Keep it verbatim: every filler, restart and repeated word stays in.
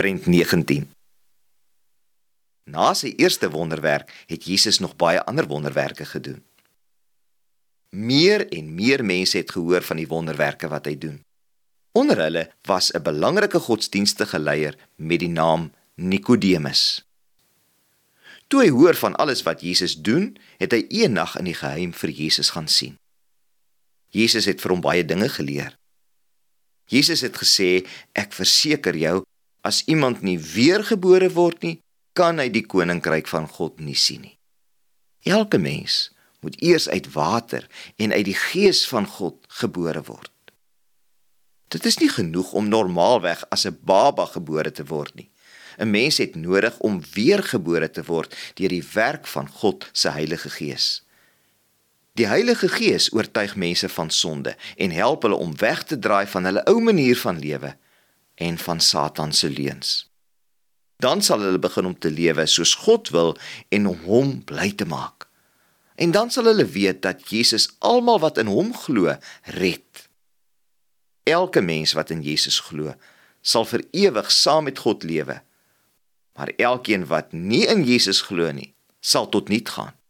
Prent negentien. Na sy eerste wonderwerk het Jesus nog baie ander wonderwerke gedoen. Meer en meer mense het gehoor van die wonderwerke wat hy doen. Onder hulle was 'n belangrike godsdienstige leier met die naam Nikodemus. Toe hy hoor van alles wat Jesus doen, het hy eendag in die geheim vir Jesus gaan sien. Jesus het vir hom baie dinge geleer. Jesus het gesê, ek verseker jou, as iemand nie weergebore word nie, kan hy die koninkryk van God nie sien nie. Elke mens moet eers uit water en uit die gees van God gebore word. Dit is nie genoeg om normaalweg as 'n baba gebore te word nie. 'n Mens het nodig om weergebore te word deur die werk van God se Heilige Gees. Die Heilige Gees oortuig mense van sonde en help hulle om weg te draai van hulle ou manier van lewe en van Satan se leuns. Dan sal hulle begin om te lewe soos God wil en om hom bly te maak. En dan sal hulle weet dat Jesus almal wat in hom glo, red. Elke mens wat in Jesus glo, sal vir ewig saam met God lewe. Maar elkeen wat nie in Jesus glo nie, sal tot niet gaan.